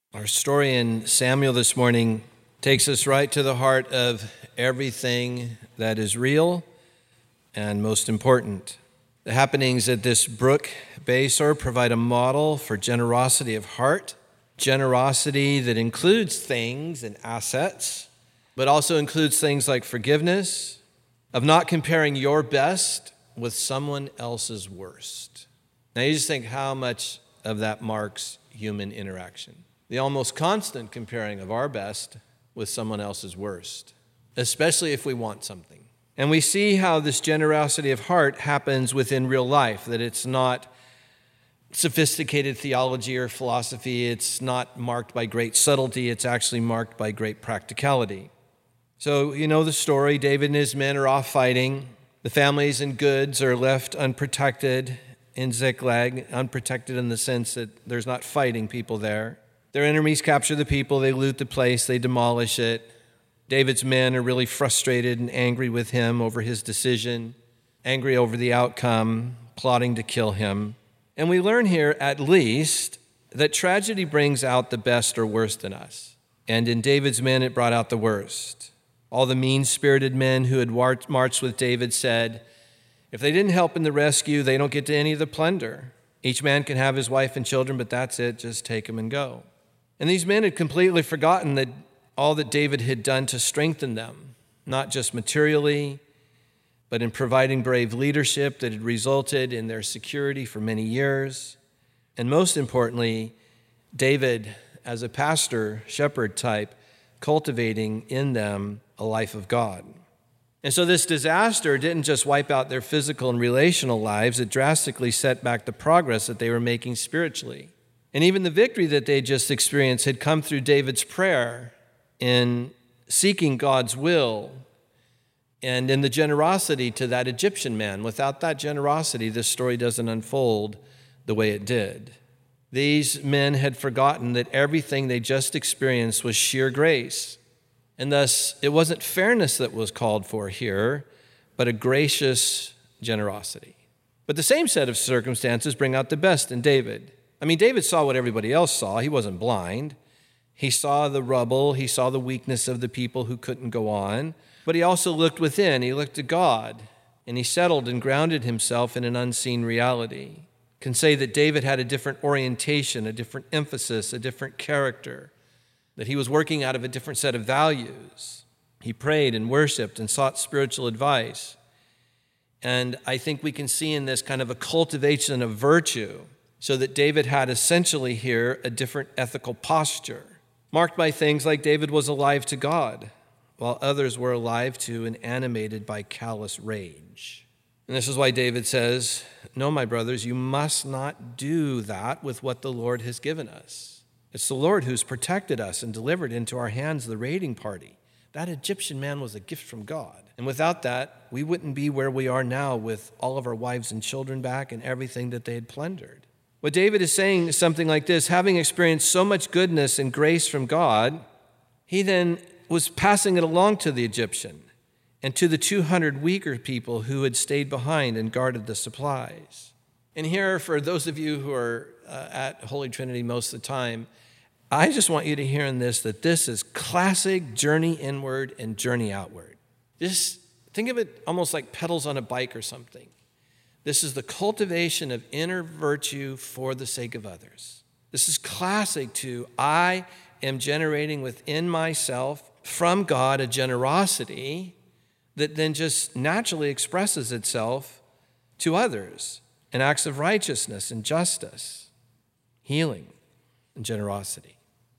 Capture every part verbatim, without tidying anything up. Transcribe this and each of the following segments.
Our story in Samuel this morning takes us right to the heart of everything that is real and most important. The happenings at this brook Besor provide a model for generosity of heart, generosity that includes things and assets, but also includes things like forgiveness, of not comparing your best with someone else's worst. Now you just think how much of that marks human interaction. The almost constant comparing of our best with someone else's worst, especially if we want something. And we see how this generosity of heart happens within real life, that it's not sophisticated theology or philosophy, it's not marked by great subtlety, it's actually marked by great practicality. So you know the story, David and his men are off fighting, the families and goods are left unprotected in Ziklag, unprotected in the sense that there's not fighting people there. Their enemies capture the people, they loot the place, they demolish it. David's men are really frustrated and angry with him over his decision, angry over the outcome, plotting to kill him. And we learn here, at least, that tragedy brings out the best or worst in us. And in David's men, it brought out the worst. All the mean-spirited men who had marched with David said, if they didn't help in the rescue, they don't get to any of the plunder. Each man can have his wife and children, but that's it, just take them and go. And these men had completely forgotten that all that David had done to strengthen them, not just materially, but in providing brave leadership that had resulted in their security for many years. And most importantly, David, as a pastor, shepherd type, cultivating in them a life of God. And so this disaster didn't just wipe out their physical and relational lives, it drastically set back the progress that they were making spiritually. And even the victory that they just experienced had come through David's prayer in seeking God's will and in the generosity to that Egyptian man. Without that generosity, this story doesn't unfold the way it did. These men had forgotten that everything they just experienced was sheer grace. And thus, it wasn't fairness that was called for here, but a gracious generosity. But the same set of circumstances bring out the best in David. I mean, David saw what everybody else saw. He wasn't blind. He saw the rubble. He saw the weakness of the people who couldn't go on. But he also looked within. He looked to God, and he settled and grounded himself in an unseen reality. Can say that David had a different orientation, a different emphasis, a different character, that he was working out of a different set of values. He prayed and worshiped and sought spiritual advice. And I think we can see in this kind of a cultivation of virtue, so that David had essentially here a different ethical posture, marked by things like David was alive to God, while others were alive to and animated by callous rage. And this is why David says, no, my brothers, you must not do that with what the Lord has given us. It's the Lord who's protected us and delivered into our hands the raiding party. That Egyptian man was a gift from God. And without that, we wouldn't be where we are now with all of our wives and children back and everything that they had plundered. What David is saying is something like this: having experienced so much goodness and grace from God, he then was passing it along to the Egyptian and to the two hundred weaker people who had stayed behind and guarded the supplies. And here, for those of you who are uh, at Holy Trinity most of the time, I just want you to hear in this that this is classic journey inward and journey outward. Just think of it almost like pedals on a bike or something. This is the cultivation of inner virtue for the sake of others. This is classic to I am generating within myself from God a generosity that then just naturally expresses itself to others in acts of righteousness and justice, healing and generosity.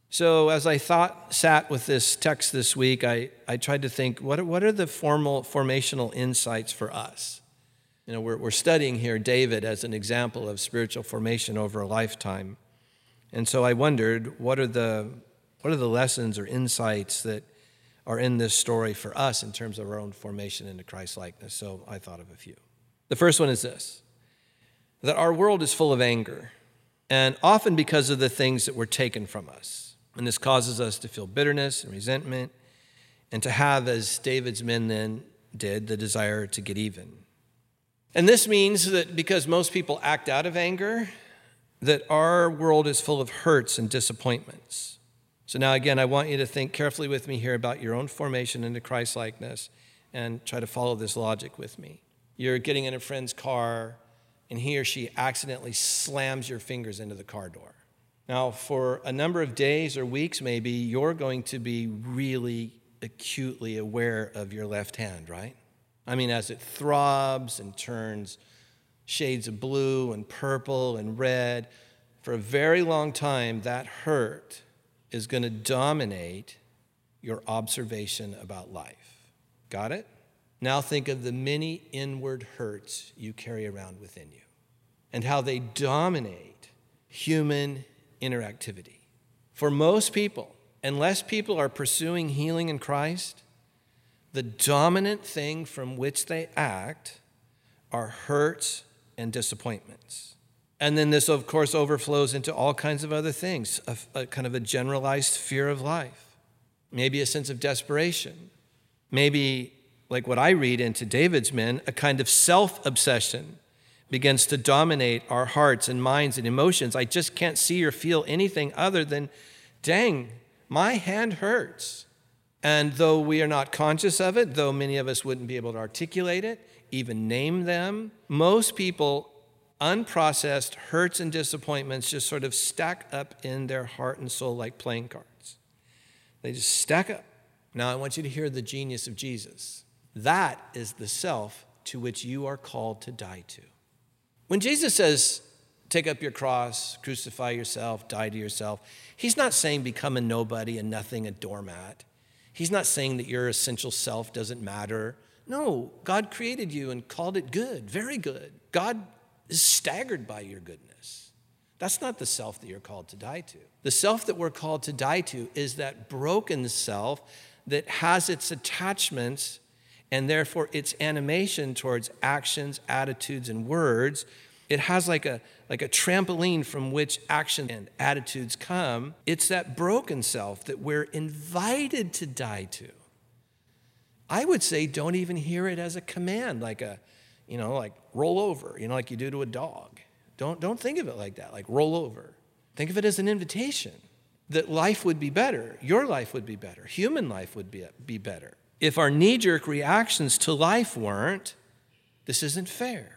So as I thought, sat with this text this week, I, I tried to think, what are, what are the formal formational insights for us? You know, we're, we're studying here David as an example of spiritual formation over a lifetime. And so I wondered, what are the what are the lessons or insights that are in this story for us in terms of our own formation into Christ-likeness? So I thought of a few. The first one is this, that our world is full of anger, and often because of the things that were taken from us. And this causes us to feel bitterness and resentment, and to have, as David's men then did, the desire to get even. And this means that because most people act out of anger, that our world is full of hurts and disappointments. So now again, I want you to think carefully with me here about your own formation into Christ-likeness and try to follow this logic with me. You're getting in a friend's car, and he or she accidentally slams your fingers into the car door. Now, for a number of days or weeks maybe, you're going to be really acutely aware of your left hand, right? I mean, as it throbs and turns shades of blue and purple and red, for a very long time, that hurt is going to dominate your observation about life. Got it? Now think of the many inward hurts you carry around within you and how they dominate human interactivity. For most people, unless people are pursuing healing in Christ, the dominant thing from which they act are hurts and disappointments. And then this, of course, overflows into all kinds of other things, a, a kind of a generalized fear of life, maybe a sense of desperation, maybe, like what I read into David's men, a kind of self-obsession begins to dominate our hearts and minds and emotions. I just can't see or feel anything other than, dang, my hand hurts. And though we are not conscious of it, though many of us wouldn't be able to articulate it, even name them, most people, unprocessed hurts and disappointments just sort of stack up in their heart and soul like playing cards. They just stack up. Now I want you to hear the genius of Jesus. That is the self to which you are called to die to. When Jesus says, take up your cross, crucify yourself, die to yourself, he's not saying become a nobody and nothing, a doormat. He's not saying that your essential self doesn't matter. No, God created you and called it good, very good. God is staggered by your goodness. That's not the self that you're called to die to. The self that we're called to die to is that broken self that has its attachments and therefore its animation towards actions, attitudes, and words. It has like a, like a trampoline from which action and attitudes come. It's that broken self that we're invited to die to. I would say don't even hear it as a command, like a, you know, like roll over, you know, like you do to a dog. Don't, don't think of it like that, like roll over. Think of it as an invitation that life would be better, your life would be better, human life would be, be better. If our knee-jerk reactions to life weren't, this isn't fair.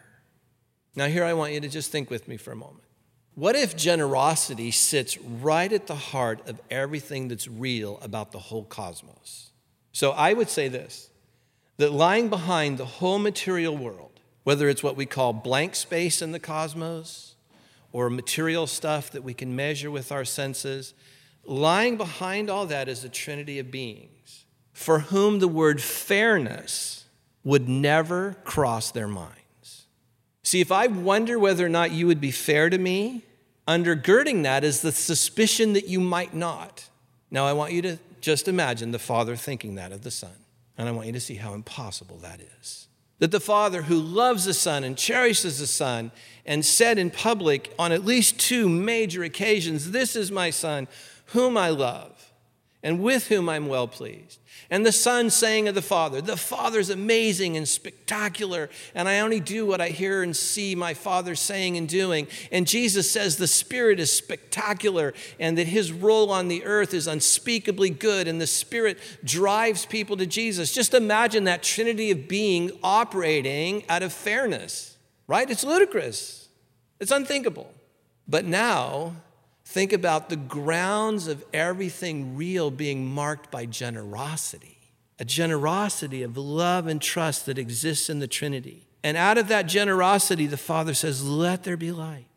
Now here I want you to just think with me for a moment. What if generosity sits right at the heart of everything that's real about the whole cosmos? So I would say this, that lying behind the whole material world, whether it's what we call blank space in the cosmos or material stuff that we can measure with our senses, lying behind all that is a trinity of beings for whom the word fairness would never cross their minds. See, if I wonder whether or not you would be fair to me, undergirding that is the suspicion that you might not. Now, I want you to just imagine the Father thinking that of the Son, and I want you to see how impossible that is. That the Father who loves the Son and cherishes the Son and said in public on at least two major occasions, this is my Son whom I love and with whom I'm well pleased. And the Son saying of the Father, the Father's amazing and spectacular, and I only do what I hear and see my Father saying and doing. And Jesus says the Spirit is spectacular and that his role on the earth is unspeakably good, and the Spirit drives people to Jesus. Just imagine that trinity of being operating out of fairness, right? It's ludicrous. It's unthinkable. But now, think about the grounds of everything real being marked by generosity, a generosity of love and trust that exists in the Trinity. And out of that generosity, the Father says, let there be light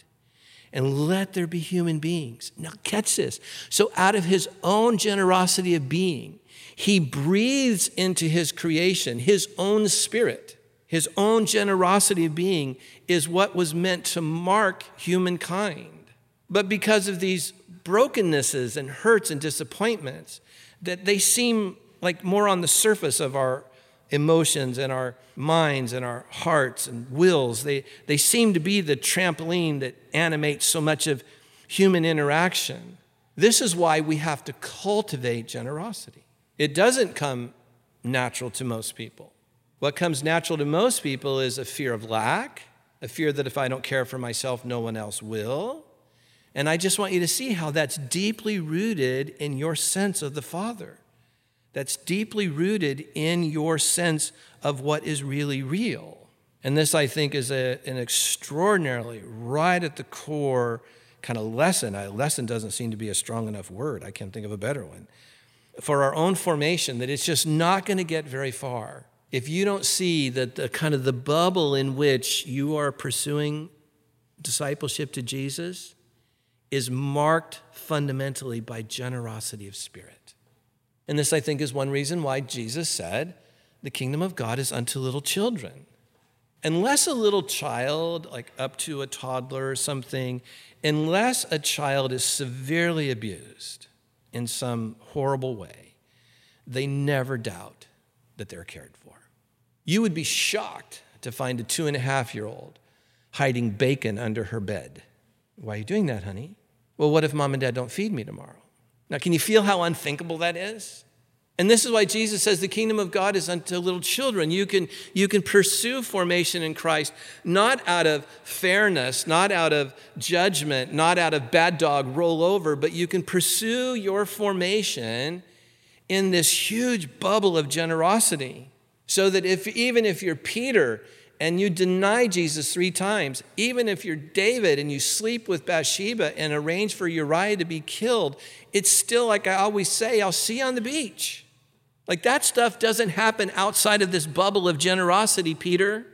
and let there be human beings. Now catch this. So out of his own generosity of being, he breathes into his creation, his own spirit. His own generosity of being is what was meant to mark humankind. But because of these brokennesses and hurts and disappointments, that they seem like more on the surface of our emotions and our minds and our hearts and wills, they, they seem to be the trampoline that animates so much of human interaction. This is why we have to cultivate generosity. It doesn't come natural to most people. What comes natural to most people is a fear of lack, a fear that if I don't care for myself, no one else will. And I just want you to see how that's deeply rooted in your sense of the Father. That's deeply rooted in your sense of what is really real. And this, I think, is a, an extraordinarily right at the core kind of lesson. A lesson doesn't seem to be a strong enough word. I can't think of a better one. For our own formation, that it's just not going to get very far if you don't see that the kind of the bubble in which you are pursuing discipleship to Jesus is marked fundamentally by generosity of spirit. And this, I think, is one reason why Jesus said, the kingdom of God is unto little children. Unless a little child, like up to a toddler or something, unless a child is severely abused in some horrible way, they never doubt that they're cared for. You would be shocked to find a two and a half year old hiding bacon under her bed. Why are you doing that, honey? Well, what if mom and dad don't feed me tomorrow? Now, can you feel how unthinkable that is? And this is why Jesus says the kingdom of God is unto little children. You can, you can pursue formation in Christ not out of fairness, not out of judgment, not out of bad dog roll over, but you can pursue your formation in this huge bubble of generosity. So that if even if you're Peter and you deny Jesus three times, even if you're David and you sleep with Bathsheba and arrange for Uriah to be killed, it's still, like I always say, I'll see you on the beach. Like that stuff doesn't happen outside of this bubble of generosity, Peter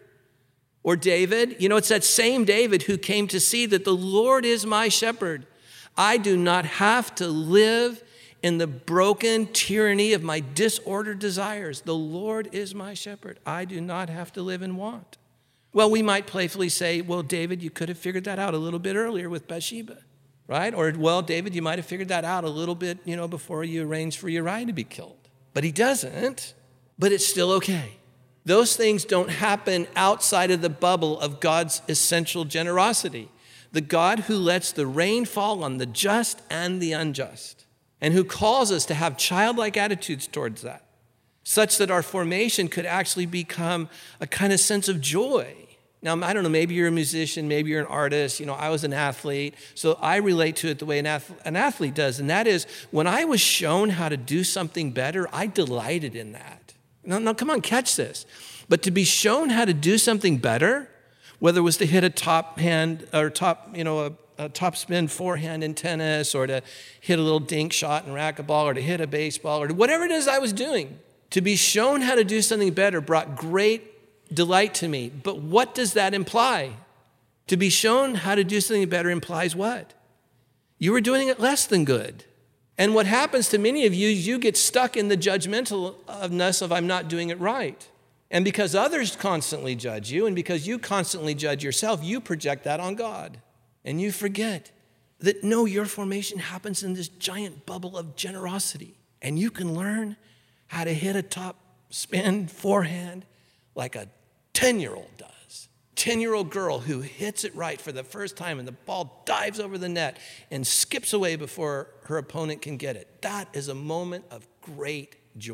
or David. You know, it's that same David who came to see that the Lord is my shepherd. I do not have to live in the broken tyranny of my disordered desires. The Lord is my shepherd. I do not have to live in want. Well, we might playfully say, well, David, you could have figured that out a little bit earlier with Bathsheba, right? Or, well, David, you might have figured that out a little bit, you know, before you arranged for Uriah to be killed. But he doesn't, but it's still okay. Those things don't happen outside of the bubble of God's essential generosity. The God who lets the rain fall on the just and the unjust, and who calls us to have childlike attitudes towards that, such that our formation could actually become a kind of sense of joy. Now, I don't know, maybe you're a musician, maybe you're an artist. You know, I was an athlete, so I relate to it the way an, ath- an athlete does, and that is when I was shown how to do something better, I delighted in that. Now, now, come on, catch this. But to be shown how to do something better, whether it was to hit a top hand or top, you know, a a top spin forehand in tennis, or to hit a little dink shot in racquetball, or to hit a baseball, or to whatever it is I was doing. To be shown how to do something better brought great delight to me. But what does that imply? To be shown how to do something better implies what? You were doing it less than good. And what happens to many of you is you get stuck in the judgmentalness of I'm not doing it right. And because others constantly judge you, and because you constantly judge yourself, you project that on God. And you forget that, no, your formation happens in this giant bubble of generosity. And you can learn how to hit a top spin forehand like a ten-year-old does. ten-year-old girl who hits it right for the first time and the ball dives over the net and skips away before her opponent can get it. That is a moment of great joy.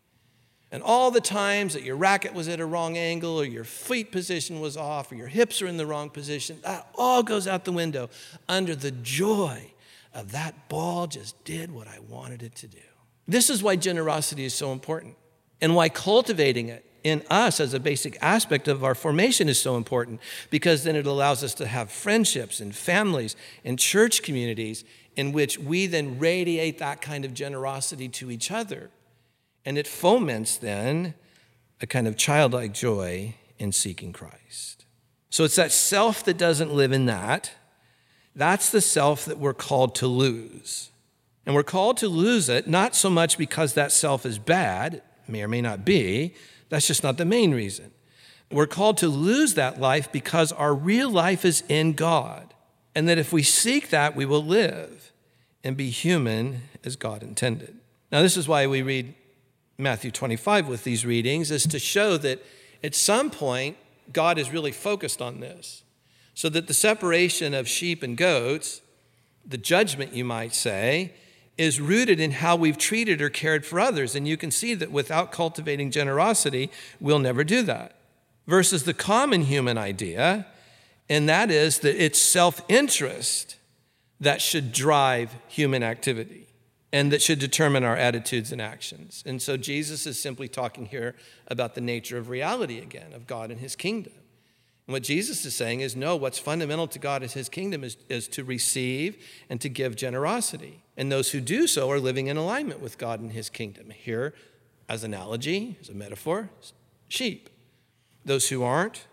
And all the times that your racket was at a wrong angle, or your feet position was off, or your hips are in the wrong position, that all goes out the window under the joy of that ball just did what I wanted it to do. This is why generosity is so important, and why cultivating it in us as a basic aspect of our formation is so important, because then it allows us to have friendships and families and church communities in which we then radiate that kind of generosity to each other. And it foments then a kind of childlike joy in seeking Christ. So it's that self that doesn't live in that. That's the self that we're called to lose. And we're called to lose it, not so much because that self is bad, it may or may not be. That's just not the main reason. We're called to lose that life because our real life is in God. And that if we seek that, we will live and be human as God intended. Now, this is why we read Matthew twenty-five with these readings, is to show that at some point, God is really focused on this. So that the separation of sheep and goats, the judgment, you might say, is rooted in how we've treated or cared for others. And you can see that without cultivating generosity, we'll never do that. Versus the common human idea, and that is that it's self-interest that should drive human activity and that should determine our attitudes and actions. And so Jesus is simply talking here about the nature of reality again, of God and his kingdom. And what Jesus is saying is, no, what's fundamental to God is his kingdom is, is to receive and to give generosity. And those who do so are living in alignment with God and his kingdom. Here, as analogy, as a metaphor, sheep. Those who aren't,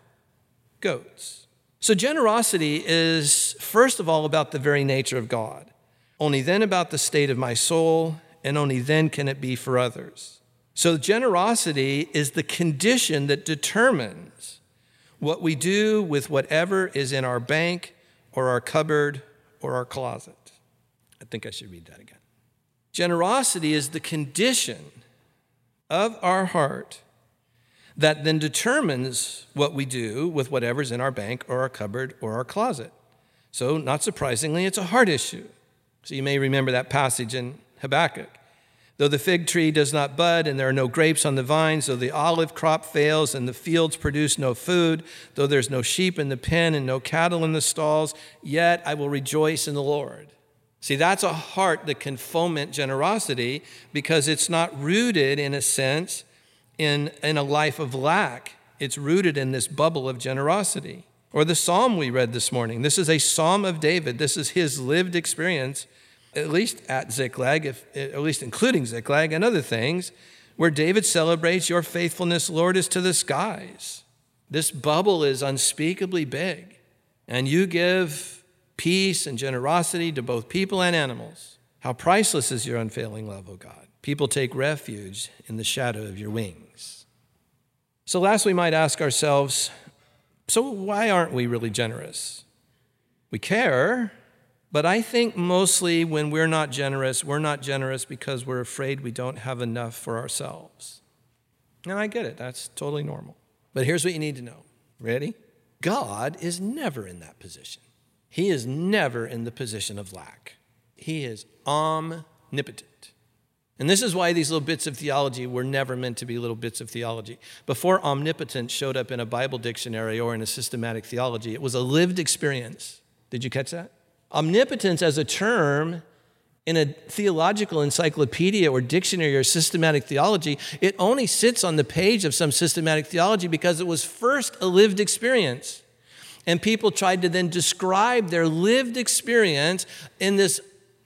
goats. So generosity is, first of all, about the very nature of God. Only then about the state of my soul, and only then can it be for others. So generosity is the condition that determines what we do with whatever is in our bank or our cupboard or our closet. I think I should read that again. Generosity is the condition of our heart that then determines what we do with whatever's in our bank or our cupboard or our closet. So, not surprisingly, it's a heart issue. So you may remember that passage in Habakkuk. Though the fig tree does not bud and there are no grapes on the vines, though the olive crop fails and the fields produce no food, though there's no sheep in the pen and no cattle in the stalls, yet I will rejoice in the Lord. See, that's a heart that can foment generosity because it's not rooted, in a sense, in, in a life of lack. It's rooted in this bubble of generosity. Or the psalm we read this morning. This is a psalm of David. This is his lived experience, at least at Ziklag, if, at least including Ziklag and other things, where David celebrates your faithfulness, Lord, is to the skies. This bubble is unspeakably big, and you give peace and generosity to both people and animals. How priceless is your unfailing love, O God. People take refuge in the shadow of your wings. So last, we might ask ourselves, so why aren't we really generous? We care, but I think mostly when we're not generous, we're not generous because we're afraid we don't have enough for ourselves. And I get it. That's totally normal. But here's what you need to know. Ready? God is never in that position. He is never in the position of lack. He is omnipotent. And this is why these little bits of theology were never meant to be little bits of theology. Before omnipotent showed up in a Bible dictionary or in a systematic theology, it was a lived experience. Did you catch that? Omnipotence as a term in a theological encyclopedia or dictionary or systematic theology, it only sits on the page of some systematic theology because it was first a lived experience. And people tried to then describe their lived experience in this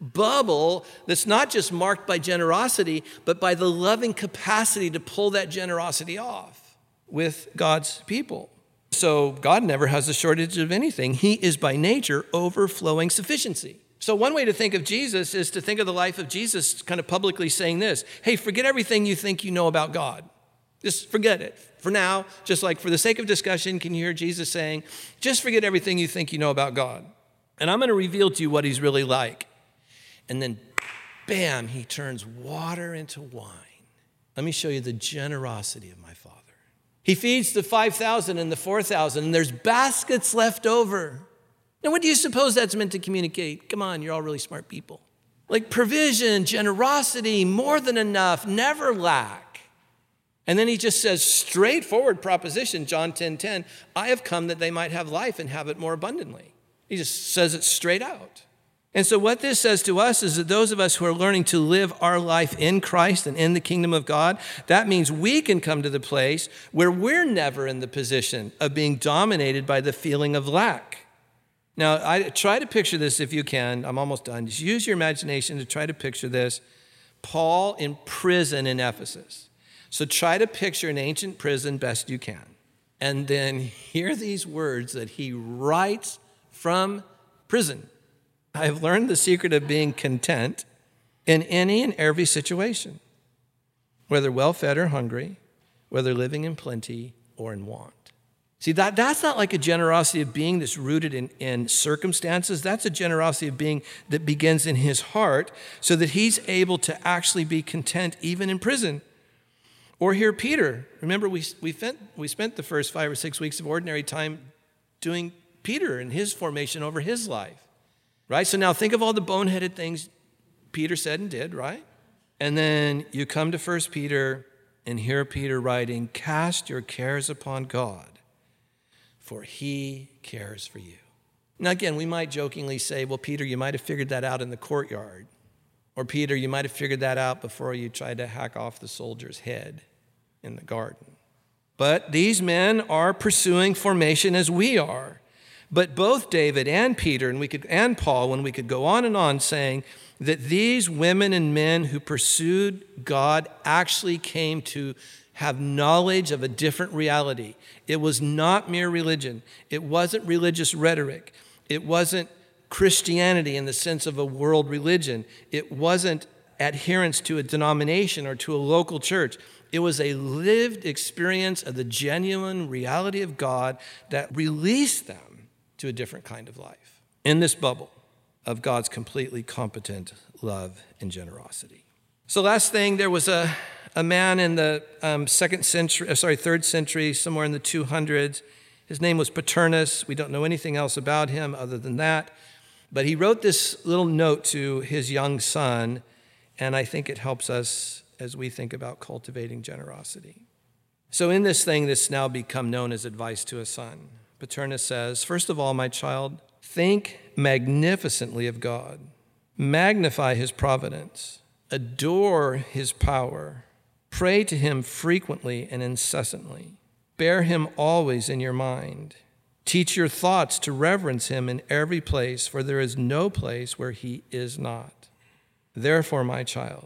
bubble that's not just marked by generosity, but by the loving capacity to pull that generosity off with God's people. So God never has a shortage of anything. He is by nature overflowing sufficiency. So one way to think of Jesus is to think of the life of Jesus kind of publicly saying this: hey, forget everything you think you know about God. Just forget it. For now, just like for the sake of discussion, can you hear Jesus saying, just forget everything you think you know about God. And I'm going to reveal to you what he's really like. And then, bam, he turns water into wine. Let me show you the generosity of my Father. He feeds the five thousand and the four thousand, and there's baskets left over. Now, what do you suppose that's meant to communicate? Come on, you're all really smart people. Like provision, generosity, more than enough, never lack. And then he just says, straightforward proposition, John ten ten, I have come that they might have life and have it more abundantly. He just says it straight out. And so what this says to us is that those of us who are learning to live our life in Christ and in the kingdom of God, that means we can come to the place where we're never in the position of being dominated by the feeling of lack. Now, I try to picture this if you can. I'm almost done. Just use your imagination to try to picture this. Paul in prison in Ephesus. So try to picture an ancient prison best you can. And then hear these words that he writes from prison. I have learned the secret of being content in any and every situation, whether well-fed or hungry, whether living in plenty or in want. See, that, that's not like a generosity of being that's rooted in, in circumstances. That's a generosity of being that begins in his heart so that he's able to actually be content even in prison. Or here, Peter. Remember, we, we, spent, we spent the first five or six weeks of ordinary time doing Peter and his formation over his life. Right? So now think of all the boneheaded things Peter said and did, right? And then you come to First Peter and hear Peter writing, cast your cares upon God, for he cares for you. Now, again, we might jokingly say, well, Peter, you might have figured that out in the courtyard. Or, Peter, you might have figured that out before you tried to hack off the soldier's head in the garden. But these men are pursuing formation as we are. But both David and Peter and we could and Paul, when we could go on and on saying that these women and men who pursued God actually came to have knowledge of a different reality. It was not mere religion. It wasn't religious rhetoric. It wasn't Christianity in the sense of a world religion. It wasn't adherence to a denomination or to a local church. It was a lived experience of the genuine reality of God that released them to a different kind of life in this bubble of God's completely competent love and generosity. So last thing, there was a, a man in the um, second century, uh, sorry, third century, somewhere in the two hundreds. His name was Paternus. We don't know anything else about him other than that. But he wrote this little note to his young son, and I think it helps us as we think about cultivating generosity. So in this thing that's now become known as Advice to a Son, Paternus says, first of all, my child, think magnificently of God. Magnify his providence. Adore his power. Pray to him frequently and incessantly. Bear him always in your mind. Teach your thoughts to reverence him in every place, for there is no place where he is not. Therefore, my child,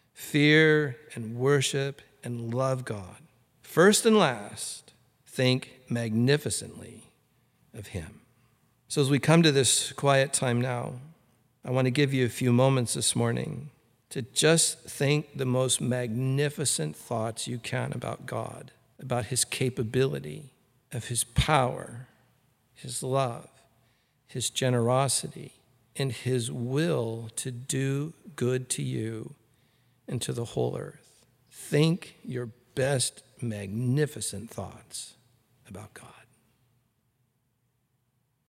fear and worship and love God. First and last, think magnificently of him. So as we come to this quiet time now, I want to give you a few moments this morning to just think the most magnificent thoughts you can about God, about his capability, of his power, his love, his generosity, and his will to do good to you and to the whole earth. Think your best magnificent thoughts